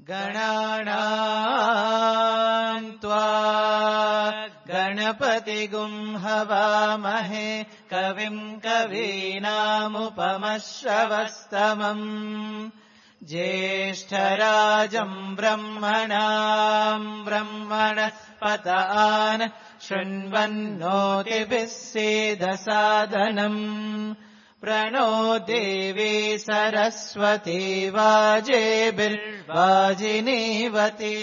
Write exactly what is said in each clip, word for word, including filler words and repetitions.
गणानां त्वा गणपतिगुं हवामहे कविं कवीनामुपमश्रवस्तमम् ज्येष्ठराजम् ब्रह्मणाम् ब्रह्मणस्पत आन शृण्वन्नोतिभिः सीदसादनम् प्रणो देवी सरस्वती वाजेभिर्वाजिनीवती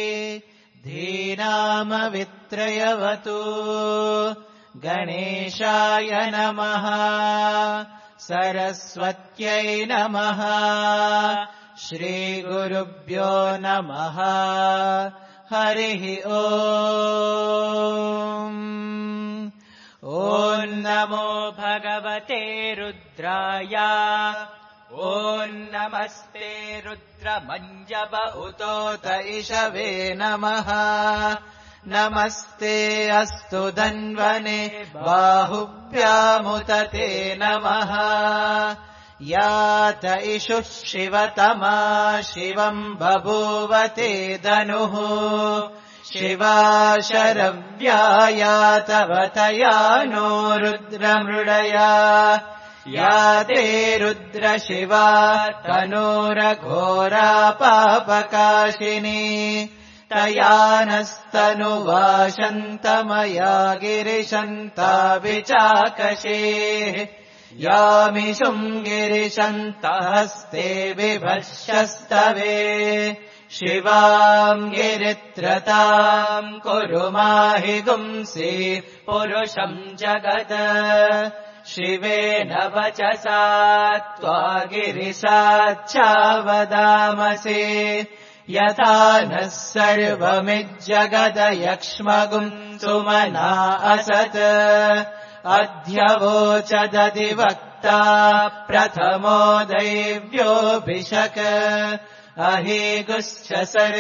धीनामवित्रयवतु गणेशाय नमः सरस्वत्यै नमः श्रीगुरुभ्यो नमः हरिः ओम् ॐ नमो भगवते रुद्राय ॐ नमस्ते रुद्रमञ्जब उतोत इषवे नमः नमस्ते अस्तु धन्वने बाहुभ्यामुत ते नमः यात इषुः शिवतमा शिवम् बभूवते धनुः शिवा शरव्यायातवतया नो रुद्रमृडया या ते रुद्रशिवा तनोरघोरा पापकाशिनी तया नस्तनुवाशन्तमया गिरिशन्ताभिचाकशेः यामिषुम् गिरिशन्तहस्ते बिभर्षस्तवे शिवाम् गिरित्रताम् कुरु माहि गुंसि पुरुषम् जगत् शिवेन वचसा त्वा गिरिशाच्छावदामसि यथा नः सर्वमिज्जगदयक्ष्मगुम् सुमना असत् अध्यवोचदधिवक्ता प्रथमो दैव्योऽभिषक् अहेगुश्च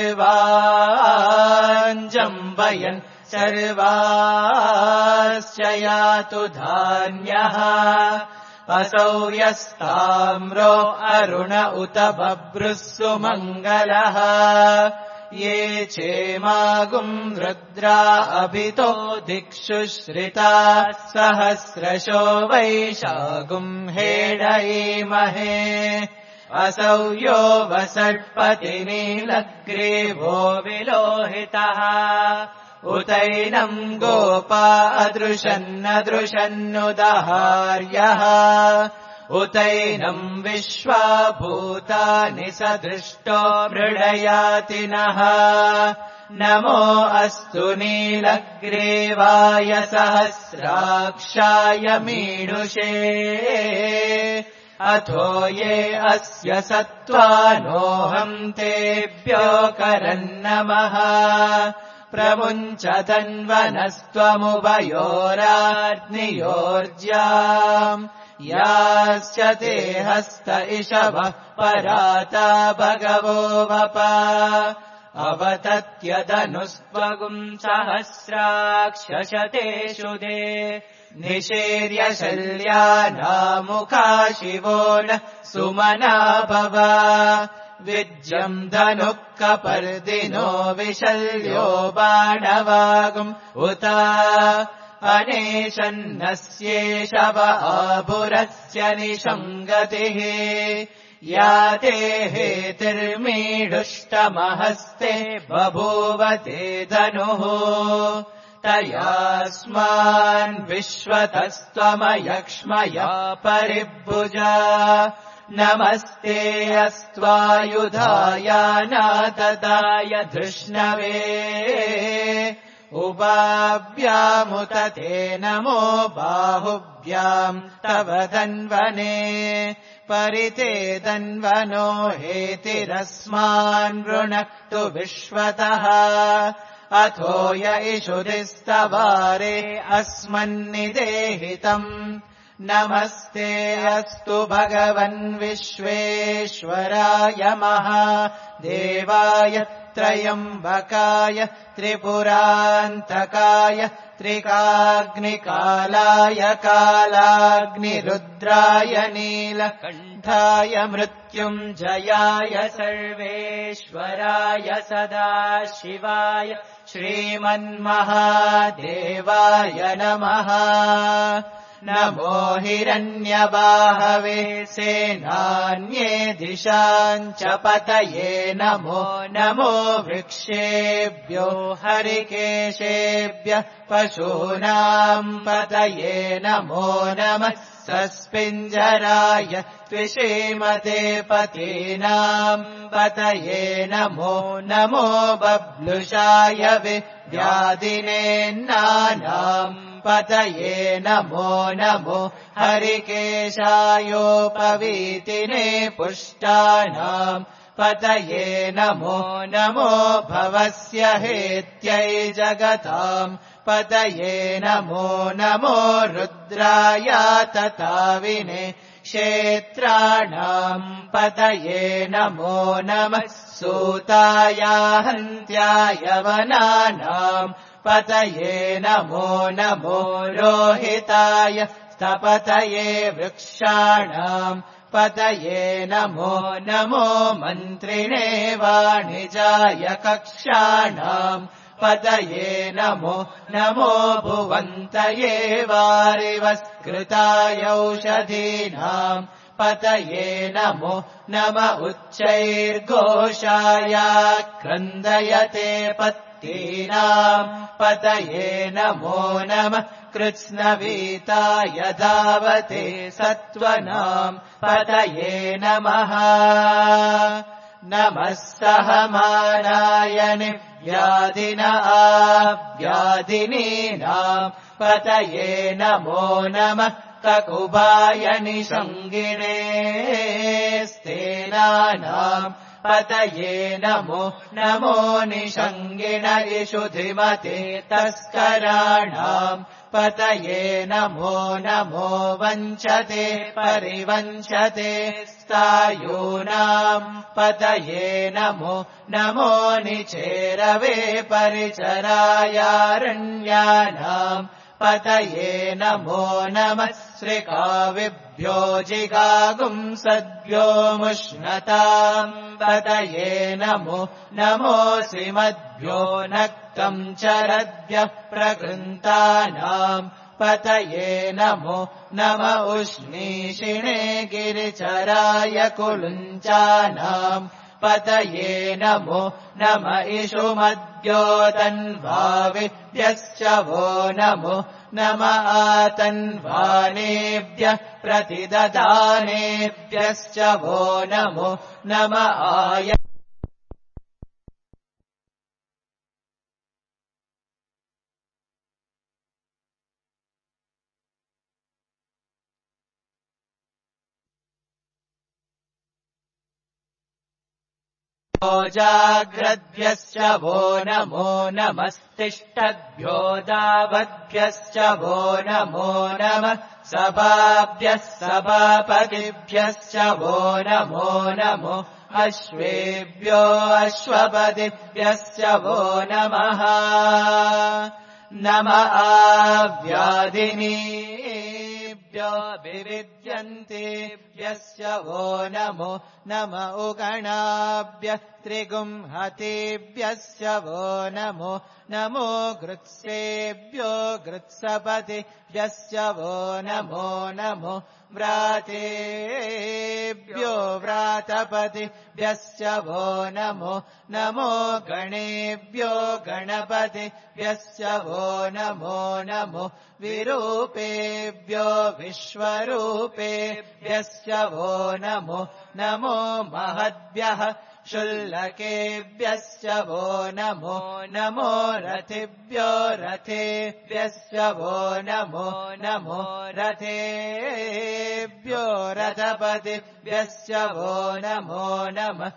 सर्वाञ्जम्बयन् सर्वाश्च यातु धान्यः असौ यस्ताम्रो अरुण उत बभ्रुः सुमङ्गलः ये चेमागुम् रुद्रा अभितो दिक्षु श्रिता सहस्रशो वैशागुम् हेडयेमहे असौ यो वसर्पति नीलग्रीवो विलोहितः उतैनम् गोपा अदृशन्नदृशन्नुदहार्यः उतैनम् विश्वा भूतानि सदृष्टो मृडयातिनः नमो अस्तु नीलग्रीवाय सहस्राक्षाय मीडुषे अथो ये अस्य सत्त्वानोऽहम् तेभ्यो करन्नमः प्रमुञ्च तन्वनस्त्वमुभयोराग्नियोर्ज्याम् यास्य ते हस्त इषवः पराता भगवो वप अवतत्यदनुस्त्वगुम् सहस्राक्षशतेषु दे निषेर्य शल्यानामुखा शिवो न सुमना भव विज्यम् धनुः कपर्दिनो विशल्यो बाणवागुम् उत अनेशन्नस्येषव आभुरस्य निषङ्गतिः या ते हेतिर्मीढुष्टमहस्ते बभूवते धनुः तयास्मान् विश्वतस्त्वमयक्ष्मया परिभुजा नमस्ते अस्त्वायुधाय नाददाय धृष्णवे उभाभ्यामुत ते नमो बाहुभ्याम् तव धन्वने परिते धन्वनो हेतिरस्मान् वृणक्तु विश्वतः अथो य इषुधिस्तवारे अस्मन्निदेहितम् नमस्ते अस्तु भगवन् विश्वेश्वराय महादेवाय त्र्यम्बकाय त्रिपुरान्तकाय त्रिकाग्निकालाय कालाग्निरुद्राय नीलकण्ठाय मृत्युञ्जयाय सर्वेश्वराय सदाशिवाय श्रीमन्महादेवाय नमः। नमो हिरण्यबाहवे सेनान्ये दिशाञ्च पतये नमो नमो वृक्षेभ्यो हरिकेशेभ्यः पशूनाम् पतये नमो नमः सस्पिञ्जराय त्विषीमते पतीनाम् पतये नमो नमो बब्लुषाय विद्यादिनेन्नानाम् पतये नमो नमो हरिकेशायोपवीतिने पुष्टानाम् पतये नमो नमो भवस्य हेत्यै जगताम् पतये नमो नमो रुद्राय तताविने क्षेत्राणाम् पतये नमो नमः सूताय हन्त्याय वनानाम् पतये नमो नमो रोहिताय स्तपतये वृक्षाणाम् पतये नमो नमो मन्त्रिणे वाणिजाय कक्षाणाम् पतये नमो नमो भुवन्तये वारिवस्कृताय औषधीनाम् पतये नमो नम उच्चैर्घोषाय क्रन्दयते पत्तीनाम् पतये नमो नमः कृत्स्नवीताय धावते सत्त्वनाम् पतये नमः। नमः सहमानाय निव्याधिन आव्याधिनीनाम् पतये नमो नमः ककुभाय निषङ्गिणे स्तेनानाम् पतये नमो नमो निषङ्गिण इषुधिमते तस्कराणाम् पतये नमो नमो वञ्चते परिवञ्चते स्थायूनाम् पतये नमो नमो निचेरवे परिचरायारण्यानाम् पतये नमो नमः श्रीकाविभ्यो जिगागुंसद्भ्यो मुष्णताम् पतये नमो नमो श्रीमद्भ्यो नक्तम् चरद्भ्यः प्रकृन्तानाम् पतये नमो नम उष्णीषिणे गिरिचराय कुलुञ्चानाम् पतये नमो नम इषुमद्योतन्वाविभ्यश्च वो नमो नम आतन्वानेभ्यः प्रतिददानेभ्यश्च वो नमो नम आय जाग्रद्भ्यश्च वो नमो नमस्तिष्ठद्भ्यो दावद्भ्यश्च वो नमो नमः सभाभ्यः सभापतिभ्यश्च वो नमो नमो अश्वेभ्यो अश्वपतिभ्यश्च वो नमः नम आव्याधिनीभ्यो विविद्यन्तेभ्यश्च वो नमो नम उगणाभ्यः त्रिगुंहतेभ्यश्च वो नमो नमो गृत्सेभ्यो गृत्सपतिभ्यश्च वो नमो नमो व्रातेभ्यो व्रातपतिभ्यश्च वो नमो नमो गणेभ्यो गणपतिभ्यश्च वो नमो नमो विरूपेभ्यो विश्वरूपेभ्यश्च वो नमो नमो महद्भ्यः शुल्लकेभ्यश्च वो नमो नमो रथिभ्यो रथेभ्यश्च वो नमो नमो रथेभ्यो रथपतिभ्यश्च वो नमो नमः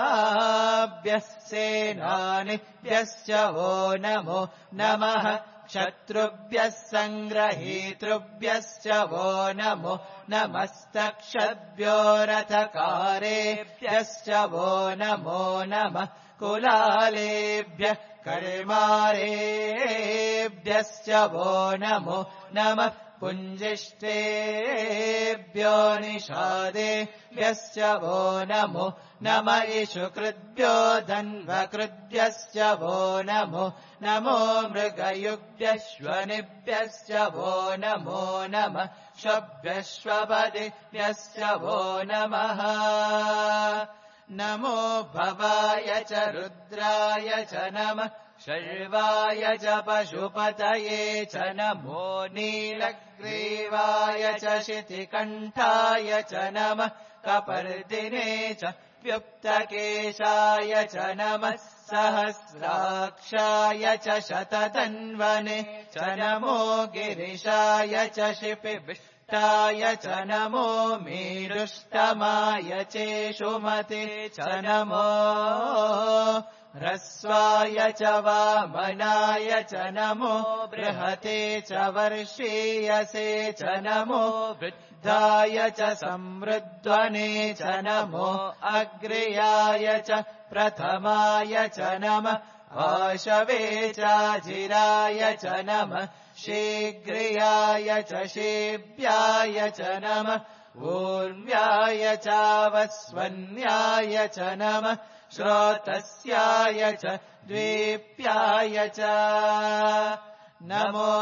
सेनाभ्यः सेनानिभ्यश्च वो नमो नमः शत्रुभ्यः सङ्ग्रहीतृभ्यश्च वो नमो नमस्तक्षद्भ्यो रथकारेभ्यश्च वो नमो नमः कुलालेभ्यः कर्मारेभ्यश्च वो नमो नमः पुञ्जिष्टेभ्यो निषादेभ्यश्च वो नमो नम इषुकृद्भ्यो धन्वकृद्भ्यश्च वो नमो नमो मृगयुग्भ्यश्वनिभ्यश्च वो नमो नमः श्वभ्यश्वपदिभ्यश्च वो नमः नमो भवाय च रुद्राय च नमः शर्वाय च पशुपतये च नमो नीलग्रीवाय च शितिकण्ठाय च नमः कपर्दिने च व्युक्तकेशाय च नमः सहस्राक्षाय च शततन्वने च नमो गिरिशाय च शिपिविष्टाय च नमो मेरुष्टमाय चेषुमते च नमो ह्रस्वाय च वामनाय च नमो बृहते च वर्षीयसे च नमो वृद्धाय च संवृद्ध्वने च नमो अग्र्याय च प्रथमाय च नमः आशवे चाजिराय च नमः शीघ्रियाय च शेव्याय च नमः ऊर्व्याय चावस्वन्याय च नमः श्रोतस्याय च द्वीप्याय च नमो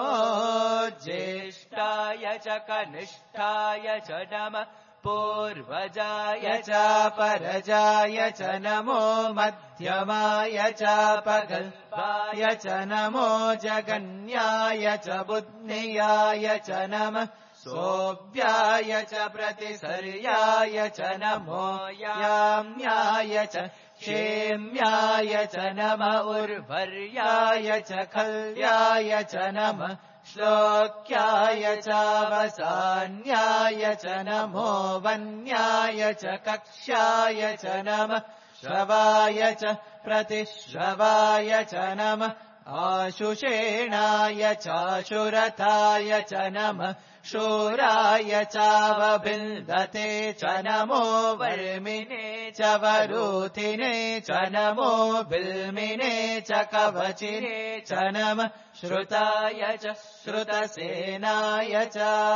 ज्येष्ठाय च कनिष्ठाय च नमः पूर्वजाय च परजाय च नमो मध्यमाय च पगल्पाय च नमो जगन्याय च बुद्धियाय च नमः सोऽव्याय च प्रतिसर्याय च नमो याम्याय च क्षेम्याय च नम उर्वर्याय च खल्याय च नमः श्लोक्याय चावसान्याय च नमो वन्याय च कक्ष्याय च नमः श्रवाय च प्रतिश्रवाय च नमः आशुषेणाय चाशुरथाय च नमः शूराय चावभिन्दते च नमो वर्मिने च वरूथिने च नमो बिल्मिने च कवचिने च नमः श्रुताय च श्रुतसेनाय च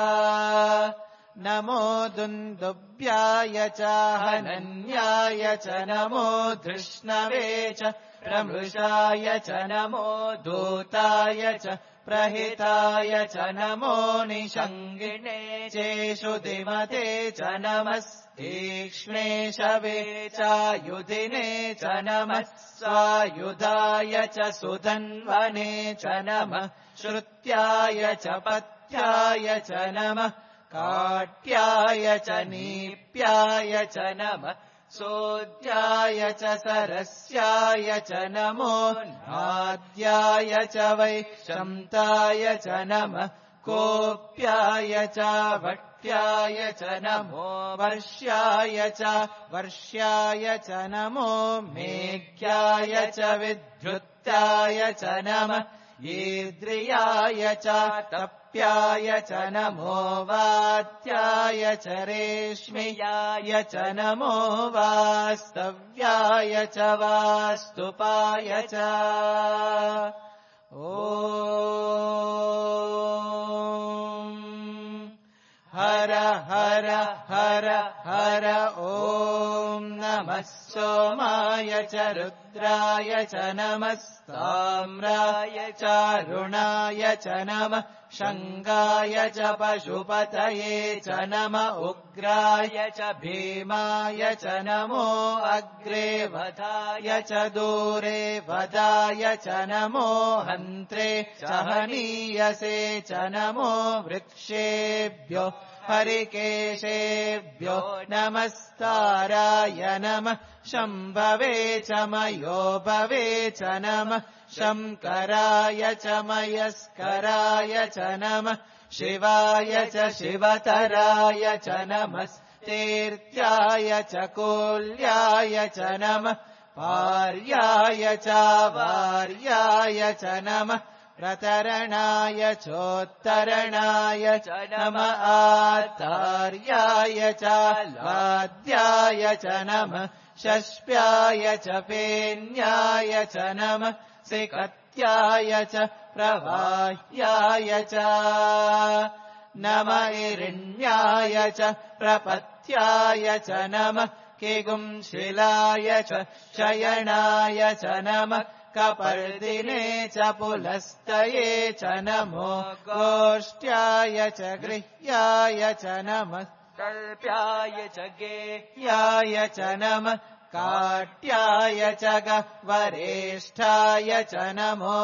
नमो दुन्दुभ्याय च हनन्याय च नमो धृष्णवे च प्रमृषाय च नमो दूताय च प्रहिताय च नमो निषङ्गिणे चेषुधिमते च नमस्तीक्ष्णे शवे चायुधिने च नमः स्वायुधाय च सुधन्वने च नमः श्रुत्याय च पथ्याय च नमः काट्याय च नीप्याय च नमः सोद्याय च सरस्याय च नमो नाद्याय च वैशन्ताय च नमः कोप्याय च वट्याय च नमो वर्ष्याय च वर्ष्याय च नमो मेघ्याय च विद्युत्याय च नमः ईद्रियाय च तप्याय च नमो वात्याय च रेश्मियाय च नमो वास्तव्याय च वास्तुपाय च ॐ हर हर हर हर ॐ नमः सोमाय च रुद्राय च नमः ताम्राय चारुणाय च नमः शङ्गाय च पशुपतये च नम उग्राय च भीमाय च नमो अग्रे वधाय च दूरे वधाय च नमो हन्त्रे च हनीयसे च नमो वृक्षेभ्यो हरिकेशेभ्यो नमस्ताराय नमः शम्भवे च मयोभवे च नमः शङ्कराय च मयस्कराय च नमः शिवाय च शिवतराय च नमस्तीर्थ्याय च कोल्याय च नमः पार्याय च वार्याय च नमः प्रतरणाय चोत्तरणाय च नम आतार्याय च लाद्याय च नमः षष्प्याय च पेन्याय च नमः सिकत्याय च प्रवाह्याय च नम इरिण्याय च प्रपत्याय च नमः किगुंशिलाय च शयनाय च नमः कपर्दिने च पुलस्तये च नमो गोष्ठ्याय च गृह्याय च नमः कल्प्याय च गेह्याय च नमः काट्याय च गह्वरेष्ठाय च नमो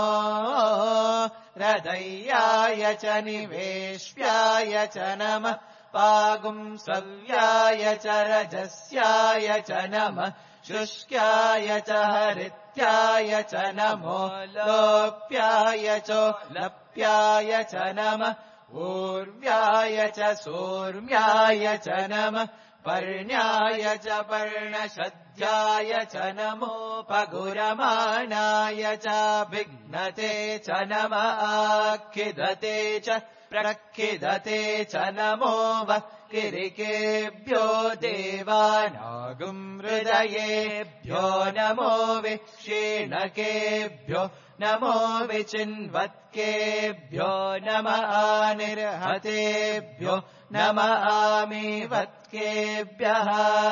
हृदयाय च निवेश्याय च नमः पागुंसव्याय च रजस्याय च नमः शुष्क्याय च हरित्याय च नमो लोप्याय च लप्याय च नमः ऊर्व्याय च सूर्म्याय च नमः पर्ण्याय च पर्णशद्याय च नमो पगुरमाणाय च भिघ्नते च नमः आखिदते च प्रखिदते च नमो वः किरिकेभ्यो देवानागुं हृदयेभ्यो नमो विक्षीणकेभ्यो नमो विचिन्वत्केभ्यो नमः आनिर्हतेभ्यो नमः आमीवत्केभ्यः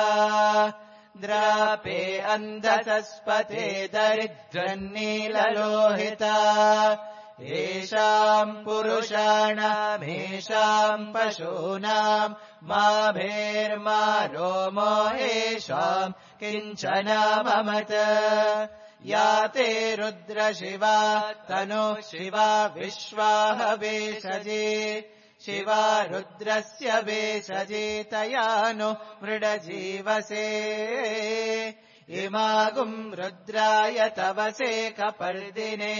द्रापे अन्धतस्पते दरिद्रन्नीललोहिता येषाम् पुरुषाणामेषाम् पशूनाम् मा भेर्मा रोमो येषाम् किञ्चन ममत या ते रुद्रशिवा तनो शिवा विश्वाह वेशजे शिवा रुद्रस्य वेशजे तया नो मृडजीवसे इमागुम् रुद्राय तवसे कपर्दिने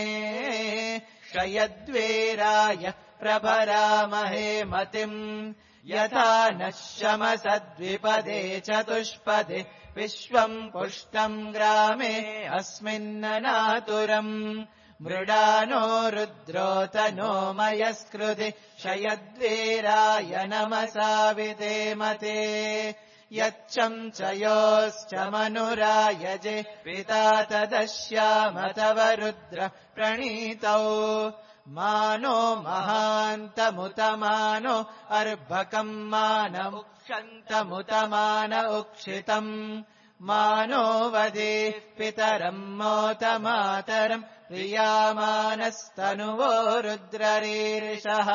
क्षयद्वेराय प्रभरामहे मतिम् यथा नः शमसद्विपदे चतुष्पदे विश्वम् पुष्टम् ग्रामे अस्मिन्ननातुरम् मृडानो रुद्रोतनो मयस्कृति क्षयद्वेराय नमसा विधेमते यच्चं च योश्च मनुरायजे पिता तदश्याम तव रुद्र प्रणीतौ मानो महान्तमुतमानो अर्भकम् मानमुक्षन्तमुतमान उक्षितम् मानो वदे पितरम् मोतमातरम् प्रियामानस्तनुवो रुद्ररीरिषः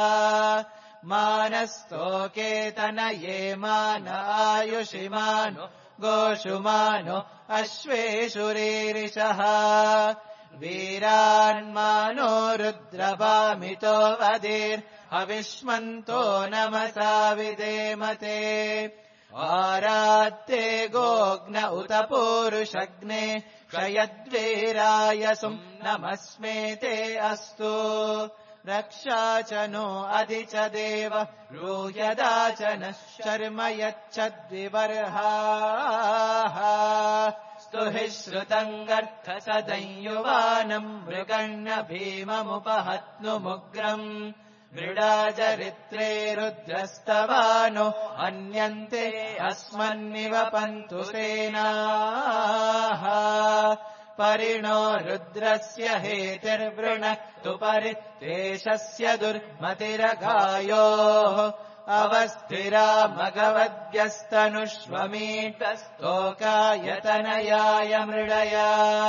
मानस्तोकेतनये मान आयुषिमानो गोषुमानो अश्वेषुरीरिषः वीरान्मानो रुद्रभामितो वदेर्हविष्मन्तो नमसा विधेमते आरात्ते गोग्न उत पूरुषग्ने क्षयद्वीरायसुम् नमस्मेते अस्तु रक्षा च नो अधि च देव रूयदा च नः शर्म यच्छद्विवर्हाः स्तुहि श्रुतङ्गर्थसदंयुवानम् मृगण्ण भीममुपहत्नुमुग्रम् मृडाचरित्रे रुद्रस्तवानो अन्यन्ते अस्मन्निव पन्तु सेनाः परिणो रुद्रस्य हेतिर्वृणक्तु परित्वेषस्य दुर्मतिरगायोः अवस्थिरा मघवद्भ्यस्तनुष्वमीटस्तोकायतनयाय मृडया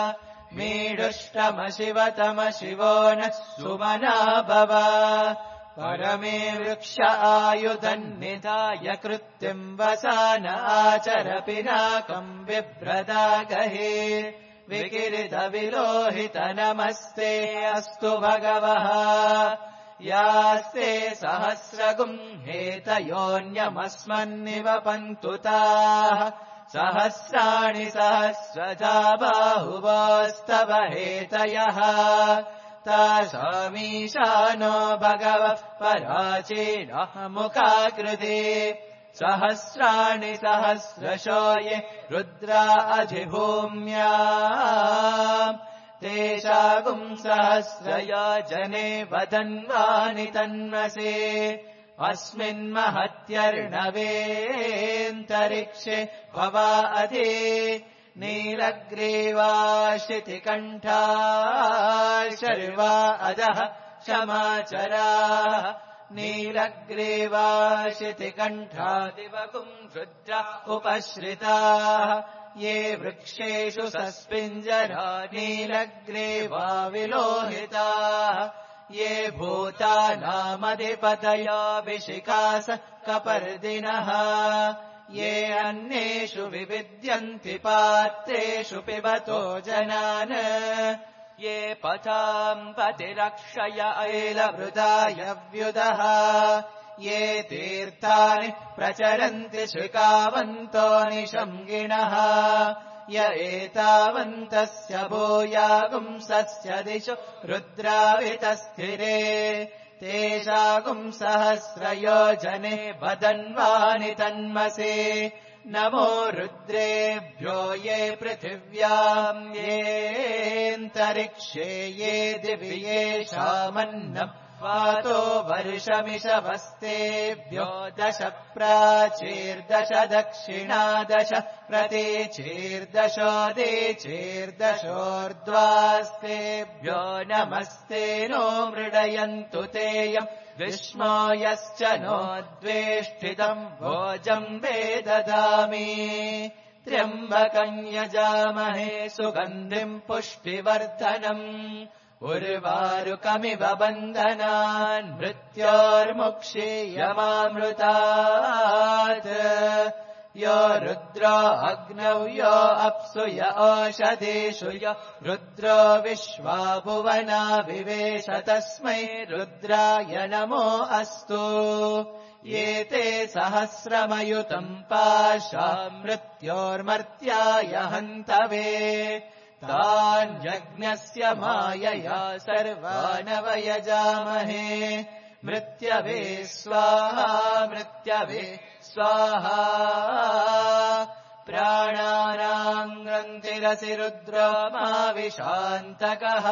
मीडुष्टमशिवतमशिवो नः सुमना भव परमे वृक्ष आयुधन्निधाय कृत्यम् वसान आचर पिनाकम् बिभ्रदागहे विकिरितविलोहित नमस्ते अस्तु भगवः यास्ते सहस्रगुम् हेतयोऽन्यमस्मन्निव पन्तुताः सहस्राणि सहस्रजा बाहुवोस्तव हेतयः तासामीशानो भगवः पराचीनः मुखाकृते सहस्राणि सहस्रशो ये रुद्रा अधिभूम्या तेषागुम् सहस्रयोजने वदन्वानि तन्मसे अस्मिन्महत्यर्णवेऽन्तरिक्षे भवा अधि नीलग्रीवाशितिकण्ठा शर्वा अधः क्षमाचराः नीलग्रीवाशितिकण्ठा दिवगुम् रुद्रा उपश्रिताः ये वृक्षेषु सस्पिञ्जरा नीलग्रीवा विलोहिताः ये भूतानामधिपतयो विशिखास कपर्दिनः ये अन्येषु विविद्यन्ति पात्रेषु पिबतो जनान् ये पथाम् पतिरक्षय ऐलवृदायव्युदः ये तीर्थानि प्रचरन्ति श्रिकावन्तो निशङ्गिणः य एतावन्तस्य भूयागुंसस्य दिशो रुद्रावितस्थिरे तेषागुम् सहस्रयोजने वदन्वानि तन्मसे नमो रुद्रेभ्यो ये पृथिव्याम् येऽन्तरिक्षे ये दिवि येषामन्नम् वातो वर्षमिषवस्तेभ्यो दश प्राचीर्दश दक्षिणादश प्रतीचीर्दशोदीचीर्दशोर्ध्वास्तेभ्यो नमस्ते नो मृडयन्तु तेयम् विष्णो यश्च नो द्वेष्टितम् भोजम् वेददामि त्र्यम्बकम् यजामहे सुगन्धिम् पुष्टिवर्धनम् उर्वारुकमिव बन्धनान् मृत्योर्मुक्षीयमामृतात् यो रुद्रो अग्नौ यो अप्सु य ओषधीषु यो रुद्रो विश्वा भुवना विवेश तस्मै रुद्राय नमो अस्तु ये ते सहस्रमयुतम् पाशा मृत्योर्मर्त्याय हन्तवे तान्यज्ञस्य मायया सर्वानवयजामहे मृत्यवे स्वाहा मृत्यवे स्वाहा प्राणानाम् ग्रन्थिरसि रुद्रो माविशान्तकः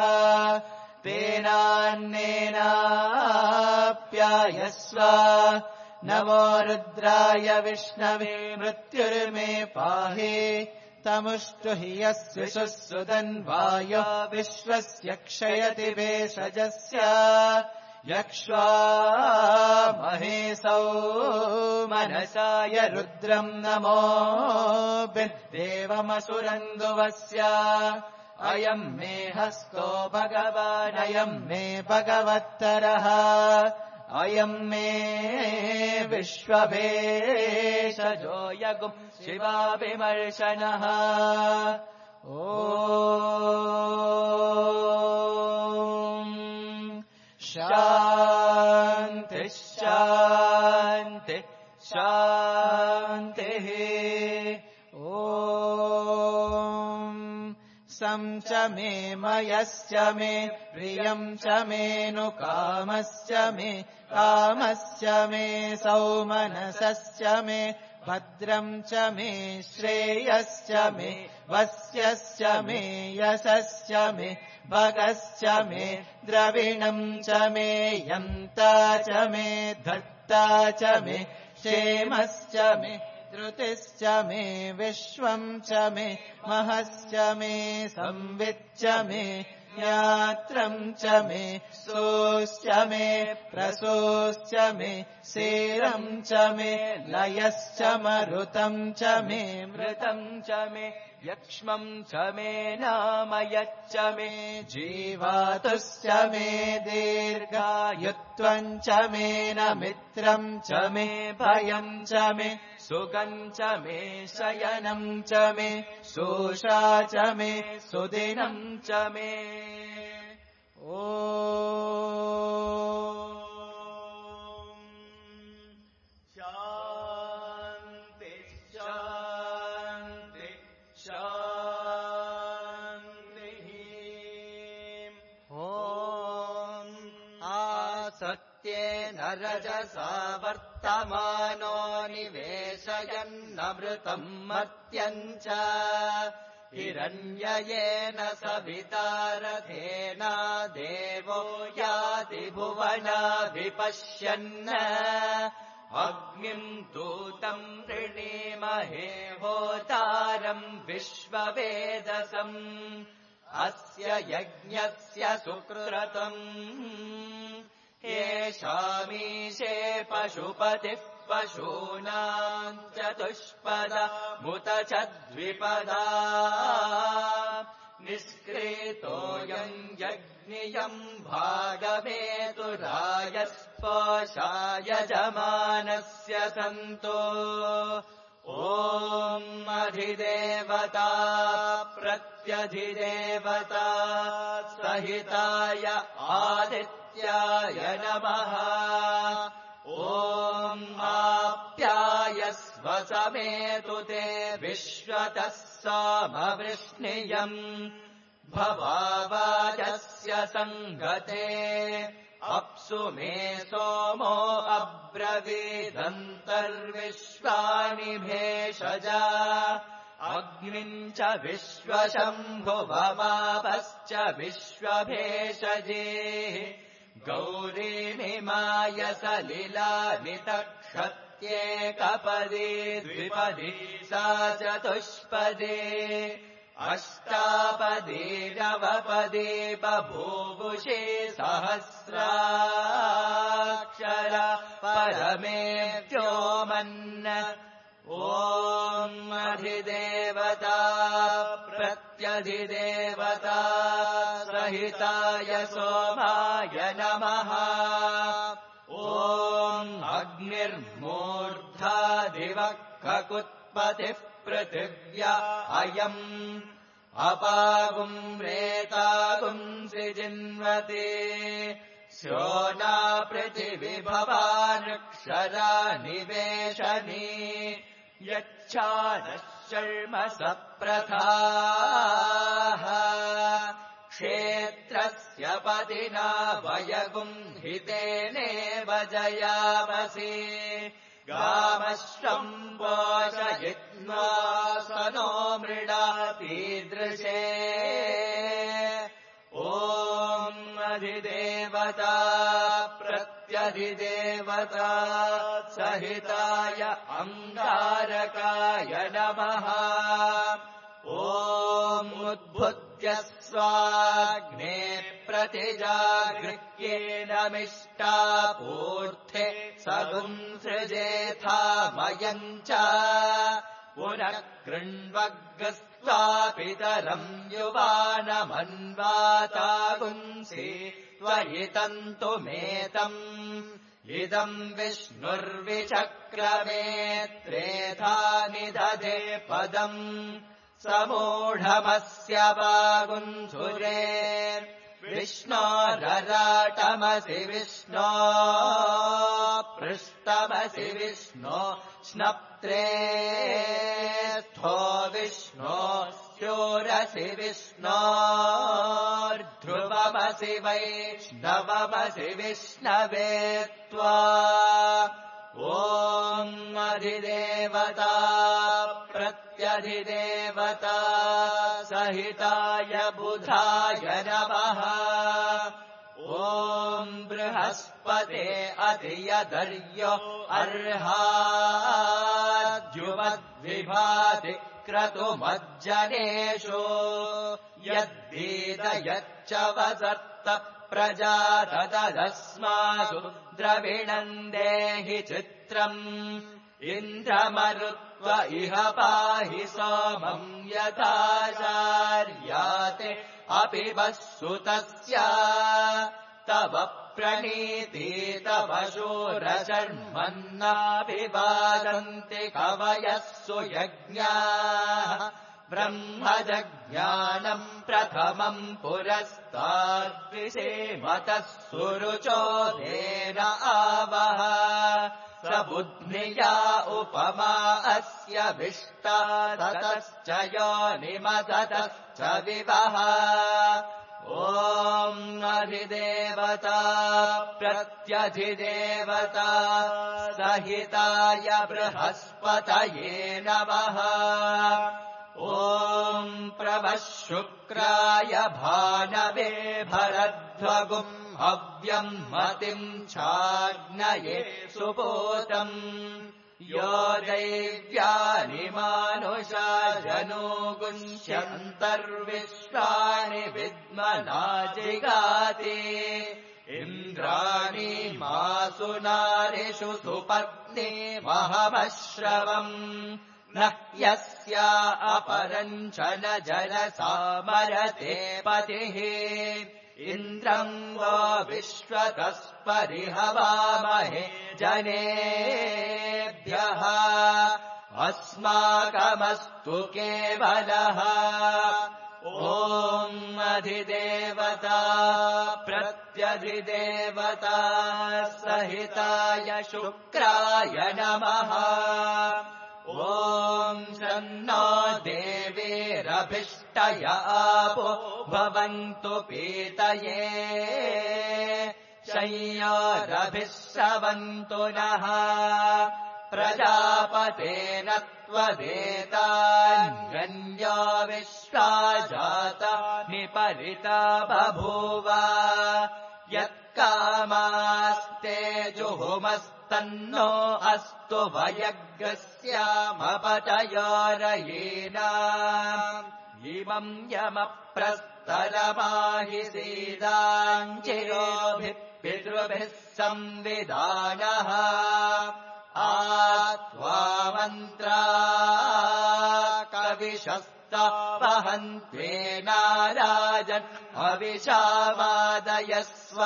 तेनान्नेनाप्यायस्व नमो रुद्राय विष्णवे मृत्युर्मे पाहि तमुष्टुहि यस्य सुसुदन्वायो विश्वस्य क्षयति भेषजस्य यक्ष्वा महेशौ मनसाय रुद्रम् नमो देवमसुरन्दुवस्य अयम् मे हस्तो भगवानयम् मे भगवत्तरः अयम् मे विश्वभेषजो यगुम् शिवाभिमर्शनः ॐ शान्ति शान्ति शान्तिः ॐ सं च मे मयश्च मे प्रियम् च मेऽनुकामश्च मे कामश्च मे सौमनसश्च मे भद्रम् च मे श्रेयश्च मे वस्यश्च मे यशश्च मे भगश्च मे द्रविणम् च मे यन्ता च मे धत्ता च मे क्षेमश्च मे धृतिश्च मे विश्वम् च मे महश्च मे संविच्च मे यात्रम् च मे सोश्च मे प्रसोश्च मे सेरम् च मे लयश्च मरुतम् च मे मृतम् च मे यक्ष्मम् च मे नामयच्च मे जीवातुश्च मे दीर्घायुत्वम् च मे न मित्रम् च मे भयम् च मे सुगम् च मे शयनम् च मे शोषा च मे सुदिनम् च मे ॐ शान्ति शान्ति शान्तिः ॐ आसत्येन रजसा वर्तमानो निवेशयन्नमृतम् मर्त्यम् च हिरण्ययेन सवितारथेना देवो याति भुवनाभिपश्यन् अग्निम् दूतम् वृणीमहे होतारम् विश्ववेदसम् अस्य यज्ञस्य सुकृतम् येषामीशे पशुपतिः पशूनाम् चतुष्पदा मुत च द्विपदा निष्कृतोऽयम् यज्ञियम् भागमेतुरायस्पाशाय यजमानस्य सन्तो ॐ अधिदेवता प्रत्यधिदेवता सहिताय आदित्याय नमः ॐ आप्यायस्व समेतु ते विश्वतः सामवृष्णियम् भवावाचस्य सङ्गते अप्सु मे सोमो अब्रवीदन्तर्विश्वानि भेषजा अग्निम् च विश्वशम्भुववापश्च विश्वभेषजे गौरीमिमाय सलिलानि तक्षत्येकपदी द्विपदी सा चतुष्पदी अष्टापदी नवपदी बभूवुषे सहस्राक्षर परमेव्योमन् ॐ अधिदेवता प्रत्यधिदेवता सहिताय सोमाय नमः ॐ अग्निर्मूर्धादिवक्खकुत्पतिः पृथिव्या अयम् अपागुम् रेतागुम् सृजिन्वते स्योना पृथिविभवानक्षरा निवेशनी यच्छानः शर्म सप्रथाः क्षेत्रस्य पतिना वयगुम् हितेनेव जयामसि गामश्वम् वाशयित्वा सनो मृडातीदृशे ॐ अधिदेवता प्रत्यधिदेवता सहिताय अंगारकाय नमः ॐ उद्भुत्य स्वाग्ने प्रतिजागृह्येनमिष्टापूर्थे सगुम् सृजेथामयम् च पुनः कृण्वग्स्त्वापितरम् युवानमन्वातागुंसि त्वयि तन्तुमेतम् इदम् विष्णुर्विचक्रमे त्रेधा निदधे पदम् समूढमस्य वागुन्धुरे विष्णोरराटमसि विष्णो पृष्ठमसि विष्णो स्नप्त्रे स्थो विष्णो स्योरसि विष्णोर्ध्रुवमसि वैष्णवमसि विष्णवे त्वा ॐ अधिदेवता प्रत्यधिदेवता सहिताय बुधाय नमः ॐ बृहस्पते अधियधर्यो अर्हाद्युमद्विभाति क्रतुमज्जनेषु यद्दीद यच्च वसर्त प्रजातदस्मासु द्रविणम् देहि चित्रम् इन्द्रमरुत्व इह पाहि सोमम् यथाचार्याते अपि वस्सुतस्य तव प्रणीति तव शूरशर्मन्नाभिवादन्ति कवयः सुयज्ञाः ब्रह्मजज्ञानम् प्रथमम् पुरस्ताद्विषेमतः सुरुचोदेन आवह स बुध्निया उपमा अस्य विष्टा ततश्च योनिमततश्च विवह ॐ अधिदेवता प्रत्यधिदेवता सहिताय बृहस्पतये नमः ॐ प्रभः शुक्राय भानवे भरध्वगुम् हव्यम् मतिम् चाग्नये सुपोतम् यो दैव्यानि मानुषा जनो गुंस्यन्तर्विश्वानि विद्मना जिगाति इन्द्राणि मासु नारिषु सुपत्नी महमश्रवम् न यस्या अपरञ्चन जलसामरते पतिः इन्द्रम् वो विश्वतः परिहवामहे जनेभ्यः अस्माकमस्तु केवलः ॐ अधिदेवता प्रत्यधिदेवता सहिताय शुक्राय नमः ॐ शन्नो देवीरभिष्टय आपो भवन्तु पीतये शय्यारभिः श्रवन्तु नः प्रजापतेन त्वदेतान्यन्या विश्वा जाता निपरिता बभूव यत्कामास्ते जुहुमस्तन्नो अस्तु वयग्रस्यामपचयारयेना इमम् यमप्रस्तरमाहि सीदाञ्चिरोभिः पितृभिः संविधानः आत्वा मन्त्रा कविशस्ता वहन्त्वेना राजन् अविशावादयस्व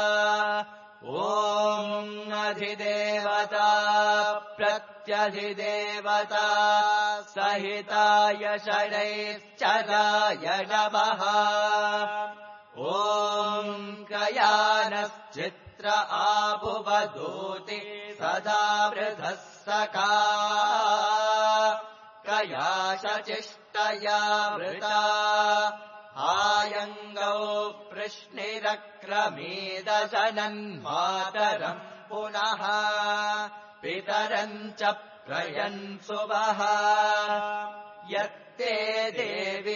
ॐ अधिदेवता प्रत्यधिदेवता सहिताय शनैश्चराय नमः ॐ कयानश्चित्र आभुवदूति सदा वृधः सखा कयाशचिष्टया वृता आयङ्गौ पृश्निरक्रमेदशनन्मातरम् पुनः पितरम् च प्रयन्सुवः यत्ते देवी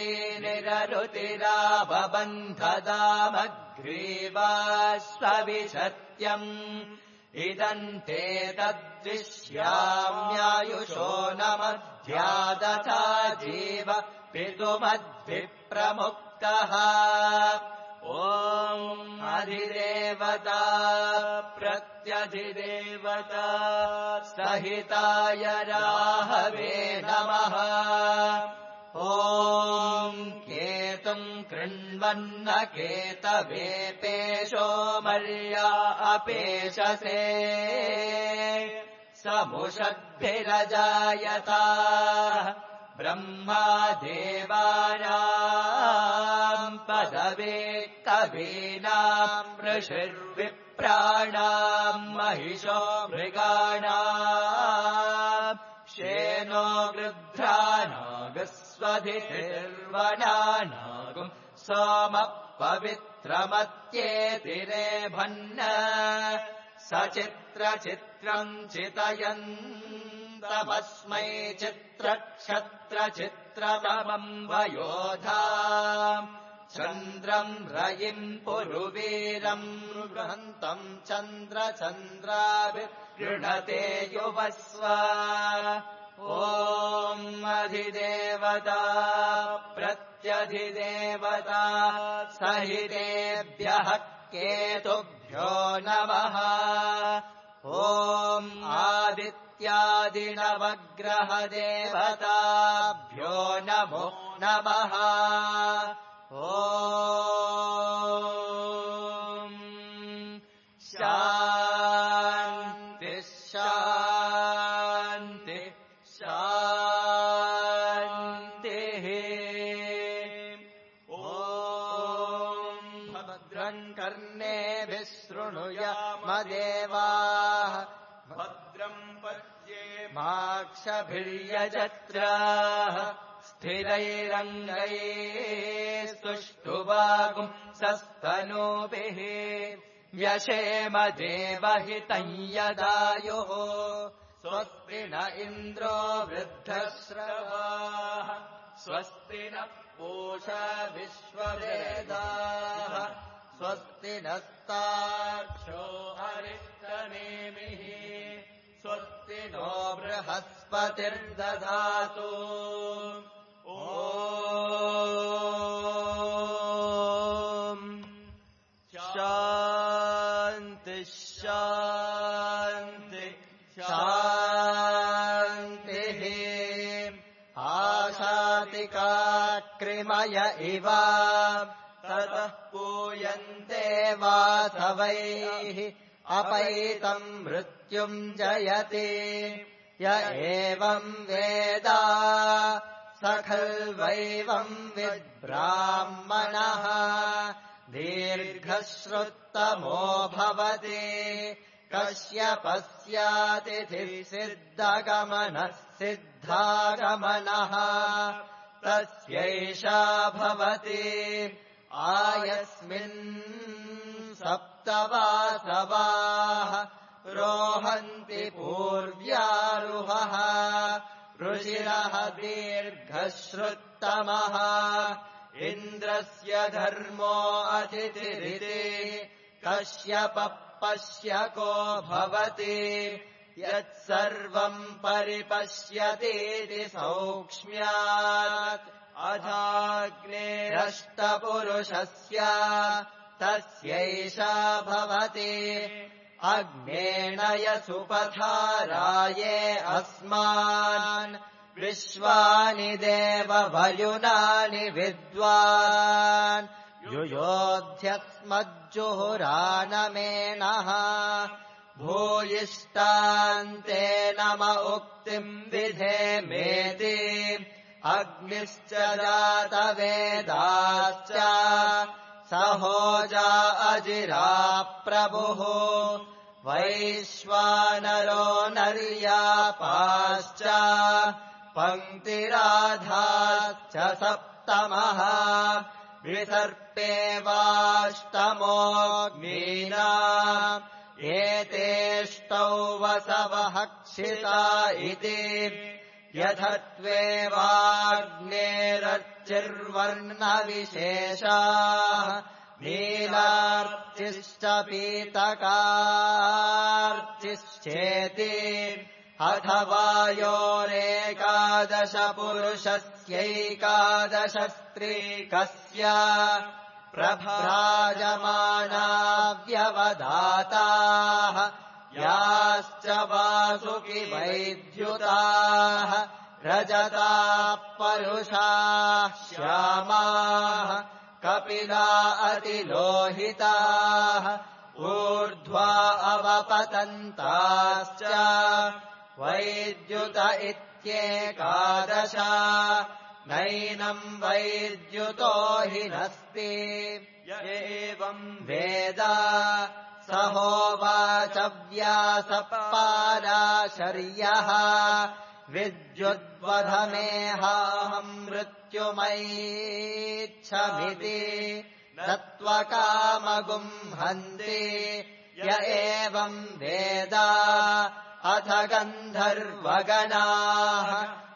निररुतिरावबन्धदामग्रीवाश्वविशत्यम् इदम् ते तद्विश्याम्यायुषो न मध्यादथा जीव पितुमद्भिप्रमुक्तः ॐ अधिदेवता प्रत्यधिदेवता सहिताय राहवे नमः ॐ केतुम् कृण्वन्न केतवे पेशो मर्या अपेशसे समुषद्भिरजायता ब्रह्मा देवानाम् पदवे कवीनाम् ऋषिर्विप्राणाम् महिषो मृगाणाम् शेनो गृध्रानागस्वधिर्वनानागुम् सोमः पवित्रमत्येतिरे भन्न सचित्रचित्रम् चितयन् तमस्मै चित्रक्षत्रचित्रतमम् वयोधा चन्द्रम् रयिम् पुरुवीरम् बृहन्तम् चन्द्रचन्द्राभिर्गृणते युवस्व ॐ अधिदेवता प्रत्यधिदेवता सहितेभ्यः केतुभ्यो नमः ॐ आदित्यादिनवग्रहदेवताभ्यो नमो नमः ॐ शान्ति शान्ति शान्तिः ॐ भद्रम् कर्णेभिः शृणुयामदेवाः भद्रम् पश्येमाक्षभिर्यजत्राः स्थिरैरङ्गैः सुष्ठुवागुम् सस्तनूभिः व्यशेम देवहितम् यदायुः स्वस्ति न इन्द्रो वृद्धश्रवाः स्वस्ति नः पूषा विश्ववेदाः स्वस्ति नस्तार्क्ष्यो अरिष्टनेमिः स्वस्ति नो बृहस्पतिर्दधातु ॐ शान्ति शान्ति शान्तिः आशातिकाकृमय इव ततः पूयन्ते वासवैः अपैतम् मृत्युम् जयति य एवम् वेद स खल्वैवम् विद्ब्राह्मणः दीर्घश्रुत्तमो भवति कश्यपस्यातिथिः सिद्धगमनः सिद्धागमनः तस्यैषा भवति आयस्मिन् सप्तवासवाः रोहन्ति पूर्व्यारुहः ऋषिरः दीर्घश्रुत्तमः इन्द्रस्य धर्मो अतिथिरिति कश्यपः पश्यको भवति यत्सर्वम् परिपश्यतीति सौक्ष्म्यात् अथाग्नेरष्टपुरुषस्य तस्यैषा भवति अग्नेन यसुपथाराये अस्मान् विश्वानि देववयुनानि विद्वान् युयोध्यस्मज्जुहुरानमेनः भूयिष्ठान्ते नम उक्तिम् विधेमेति अग्निश्च जातवेदाश्च सहोजा अजिरा प्रभुः वैश्वानरो नर्यापाश्च पङ्क्तिराधाश्च सप्तमः विसर्पेवाष्टमोऽग्नीना एतेष्टौ वसवः क्षिता इति यथत्वेवाग्नेरच्चिर्वर्णविशेषाः नीलार्चिश्च पीतकार्चिश्चेति अथवा योरेकादशपुरुषस्यैकादश स्त्रीकस्य प्रभ्राजमाना व्यवधाताः याश्च वासुकि वैद्युताः रजताः परुषाः श्यामाः कपिला अतिलोहिताः ऊर्ध्वा अवपतन्ताश्च वैद्युत इत्येकादश नैनम् वैद्युतो हि नस्ति य एवम् वेद सहोवाच व्यासपाराशर्यः विद्युद्वधमेहाहम् मृत्युमैच्छमिति नत्वकामगुम् हन्ति य एवम् वेद अथ गन्धर्वगणाः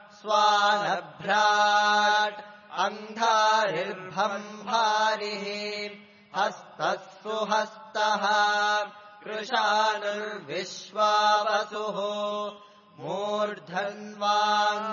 स्वानभ्राट् अन्धारिर्भम्भारिः हस्तः सुहस्तः कृशानुर्विश्वावसुः मूर्धन्वान्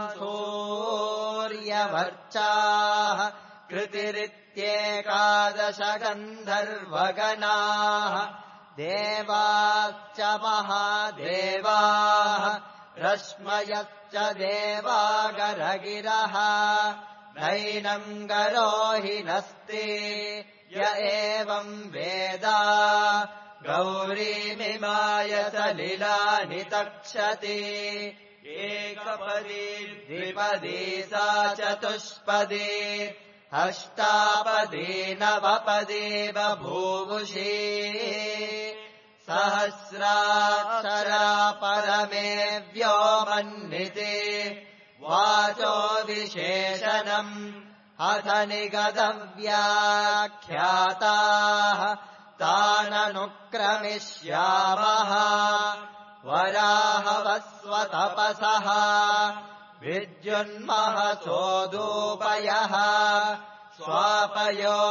सूर्यवर्चाः कृतिरित्येकादश गन्धर्वगणाः देवाश्च महादेवाः रश्मयश्च देवागरगिरः नैनम् गरो हि नस्ति य एवम् वेद गौरीमिमाय सलिलानि तक्षति एकपदी द्विपदी सा चतुष्पदी अष्टापदी नवपदी बभूवुषी सहस्राक्षरा परमे व्योमन्निति वाचो विशेषणम् अथ निगतव्याख्याताः ताननुक्रमिष्यामः वराहवस्वतपसः विद्युन्महसोदूपयः स्वापयो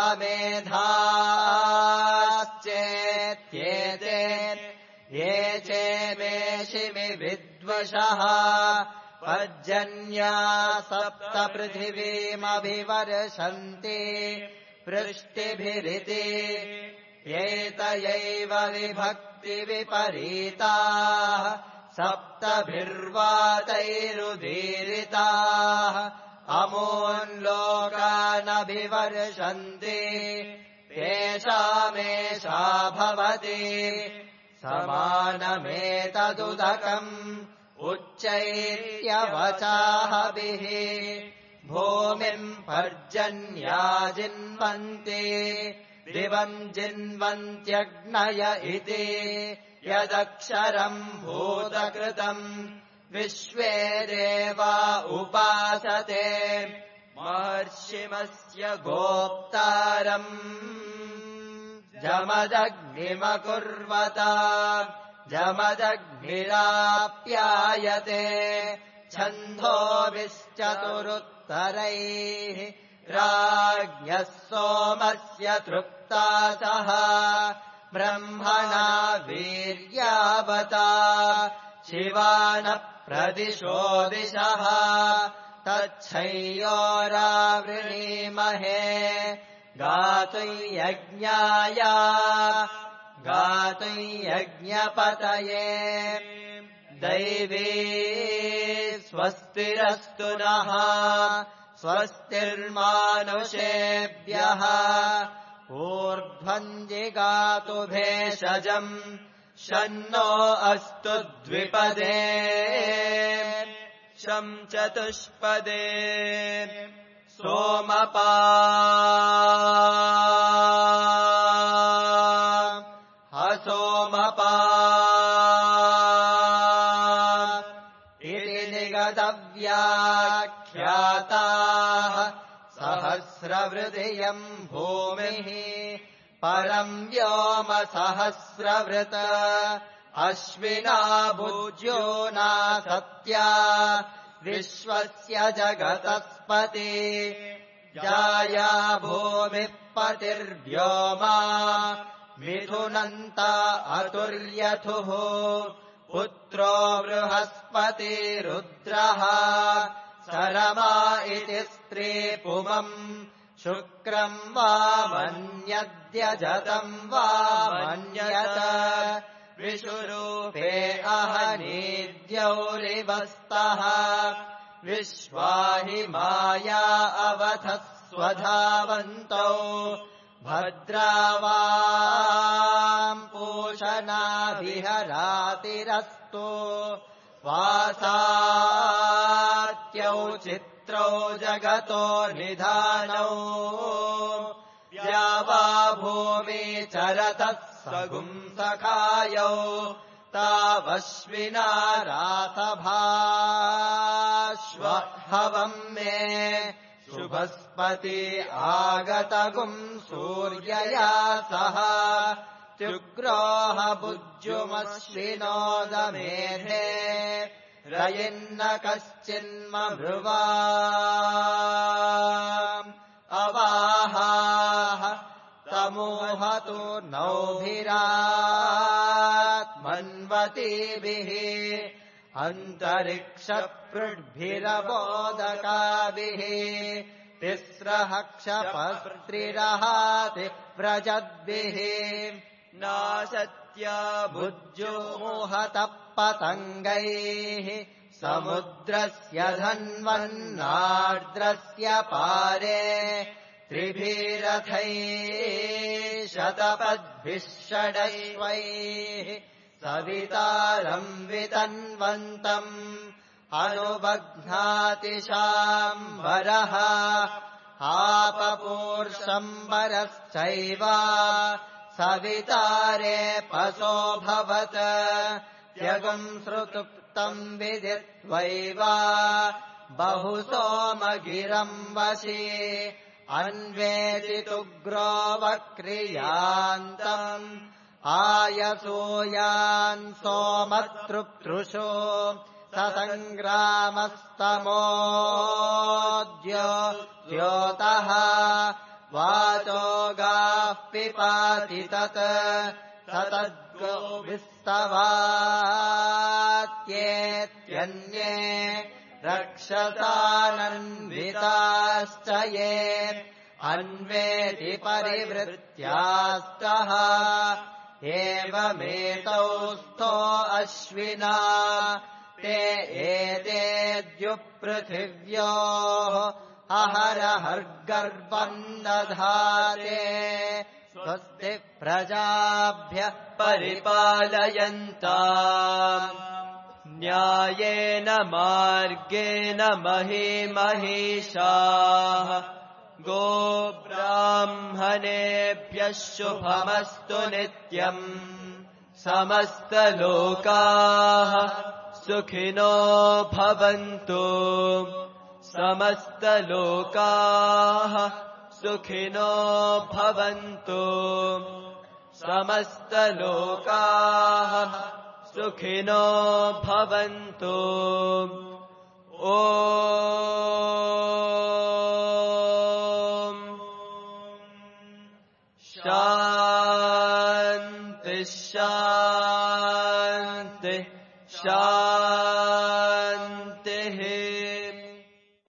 गृहमेधाश्चेत्येते ये चेमेषिमि विद्वषः पर्जन्या सप्त पृथिवीमभिवर्षन्ति वृष्टिभिरिति एतयैव विभक्तिविपरीताः सप्तभिर्वातैरुदीरिताः अमून्लोकानभिवर्षन्ति तेषामेषा भवति समानमेतदुदकम् उच्चैर्यवचाहभिः भूमिम् पर्जन्या जिन्वन्ति दिवम् जिन्वन्त्यग्नय इति यदक्षरम् भूतकृतम् विश्वे देवा उपासते महर्षिमस्य गोप्तारम् जमदग्निमकुर्वता जमदग्निराप्यायते छन्दोभिश्चतुरुत्तरैः राज्ञः सोमस्य तृप्तासः ब्रह्मणा वीर्यावता शिवानप्रदिशो दिशः तच्छय्योरावृणीमहे गातुम् यज्ञाय गातुम् यज्ञपतये दैवी स्वस्तिरस्तु नः स्वस्तिर्मानुषेभ्यः ऊर्ध्वम् जिगातु भेषजम् शन्नो अस्तु द्विपदे शम् चतुष्पदे सोमपा हसोमपा इति निगतव्याख्याताः सहस्रवृदियम् भूमिः परम् व्योम सहस्रवृत अश्विना भुज्यो न सत्या विश्वस्य जगतस्पति जाया भूमिः पतिर्व्योमा मिथुनन्त अतुर्यथुः पुत्रो बृहस्पतिरुद्रः सरमा इति स्त्रीपुमम् शुक्रम् वा मन्यद्यजतम् वा मन्यत विषुरूपे अहनीद्यौरिवस्तः विश्वाहि माया अवधः स्वधावन्तौ भद्रावाम् पूषणा विहरातिरस्तु वासात्यौ चित्रौ जगतो निधानौ व्यावा भूमि चरतः सगुंसखायौ तावश्विना रातभाश्वहवम् मे शुभस्पति आगतगुम् सूर्यया सह त्युग्रोह भुज्युमश्विनोदमेधे रयिन्न कश्चिन्मभ्रुवा अवाहाः तमोहतु नौभिरात्मन्वतीभिः अन्तरिक्षपृड्भिरबोधकाभिः तिस्रः क्षपस्त्रिरहाति व्रजद्भिः नासत्या भुज्युमुहतः पतङ्गैः समुद्रस्य धन्वन्नार्द्रस्य पारे त्रिभिरथैः शतपद्भिः षडश्वैः सवितारम् वितन्वन्तम् अनुबध्नाति शाम्बरः आपपूर्षम्बरश्चैव सवितारे पशो भवत त्यगम् श्रुतुक्तम् विदित्वैव बहु सोमगिरम् वशी अन्वेदितुग्रो वक्रियान्तम् आयसूयान् सोमतृप्तृषो ससङ्ग्रामस्तमोद्योतः वाचो गाः पिपाति तत् ततद्गोभिस्तवात्येत्यन्ये रक्षसानन्विताश्च ये अन्वेति परिवृत्यास्तः एवमेतौ स्थो अश्विना ते एतेद्युपृथिव्योः अहरहर्गर्वम् दधाते स्वस्ति प्रजाभ्यः परिपालयन्ताम् न्यायेन मार्गेण महीमहीषाः गोब्राह्मणेभ्यः शुभमस्तु नित्यम् समस्तलोकाः सुखिनो भवन्तु समस्तलोकाः सुखिनो भवन्तु समस्तलोकाः सुखिनो भवन्तु ॐ शान्ति शान्ति शान्ति